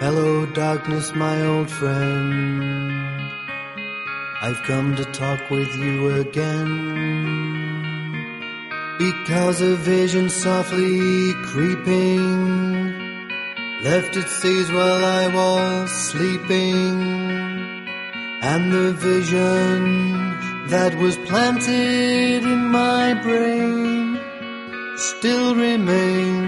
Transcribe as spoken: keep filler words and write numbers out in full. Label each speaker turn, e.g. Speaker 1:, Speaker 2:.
Speaker 1: Hello, darkness, my old friend. I've come to talk with you again, because a vision softly creeping left its seeds while I was sleeping, and the vision that was planted in my brain still remains